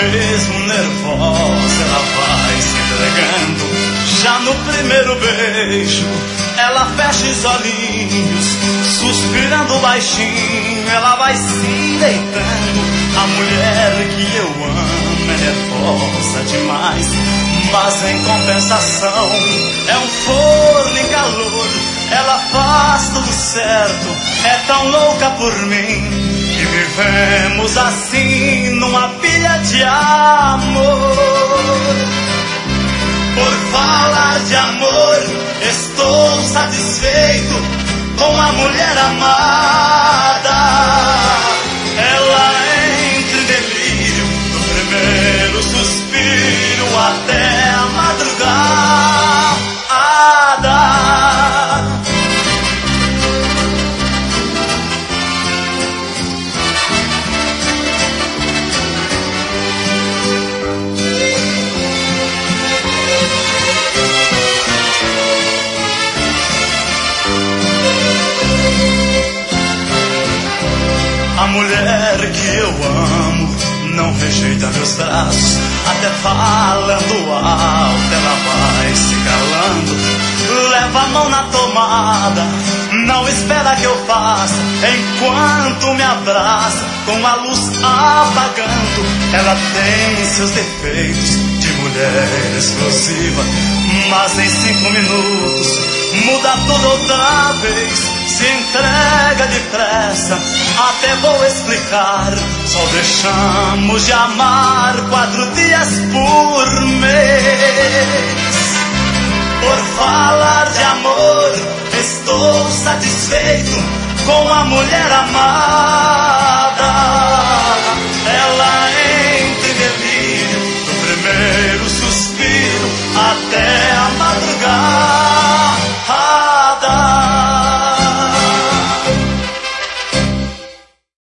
mesmo nervosa, ela vai se entregando. Já no primeiro beijo, ela fecha os olhinhos, suspirando baixinho, ela vai se deitando. A mulher que eu amo é nervosa demais, mas em compensação é um forno em calor. Ela faz tudo certo, é tão louca por mim, e vivemos assim numa pilha de amor. Por falar de amor, estou satisfeito com a mulher amada. Ela entra em delírio do primeiro suspiro até a madrugada. A mulher que eu amo não rejeita meus braços, até falando alto ela vai se calando. Leva a mão na tomada, não espera que eu faça, enquanto me abraça com a luz apagando. Ela tem seus defeitos de mulher explosiva, mas em 5 minutos muda tudo outra vez. Se entrega depressa, até vou explicar. Só deixamos de amar 4 dias por mês. Por falar de amor, estou satisfeito com a mulher amada.